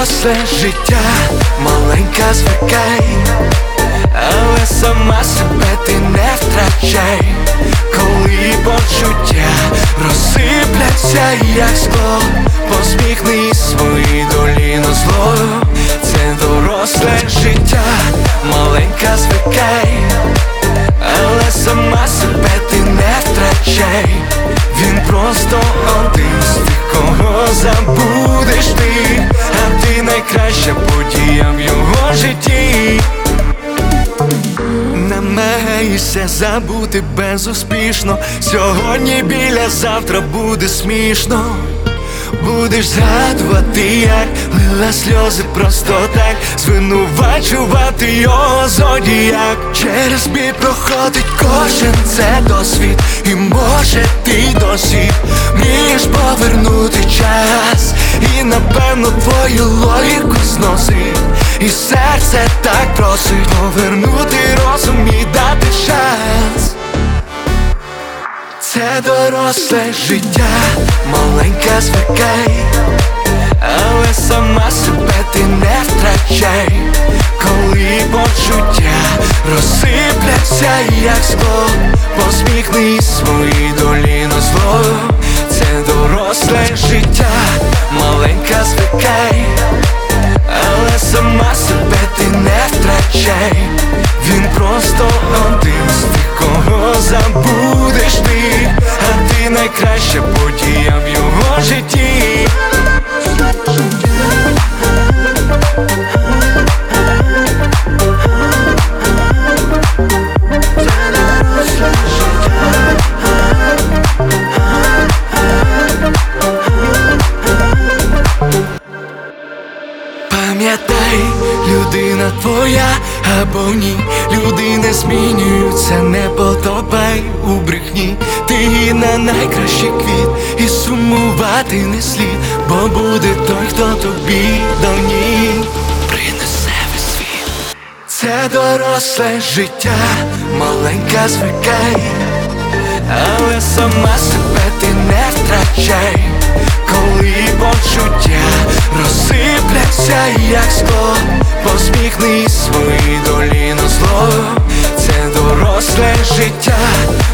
доросле життя, маленька звикай, але сама себе ти не втрачай. Коли почуття розсипляться, як скло, посміхнись своїй долі на зло. Це доросле життя, маленька звикай, але сама себе ти не втрачай. Він просто один з тих, кого забудеш ти, а ти найкраща подія в його житті. Намагайся забути безуспішно, сьогодні біля, завтра буде смішно. Будеш згадувати, як лила сльози просто так, звинувачувати його зодіяк. Через біль проходить кожен, це досвід, і може ти досі вмієш повернути час. І напевно твою логіку зносить, і серце так просить повернути розум і дати шанс. Це доросле життя, маленька звикай, але сама себе ти не втрачай. Коли почуття розсипляться, як скло, посміхнись своїй долі на зло. Це доросле життя, маленька звикай, але сама себе ти не втрачай. Він просто один з тих, кого забудеш ти, а ти найкраща подія в його житті. Пам'ятай, людина твоя або ні, люди не змінюються, не потопай у брехні. Ти гідна найкращий квіт, і сумувати не слід, бо буде той, хто тобі до ній принесе весь світ. Це доросле життя, маленька звикай, але сама себе ти не втрачай. Коли почуття розсипляться, як скло, посміхнись своїй долі на зло. Це доросле життя,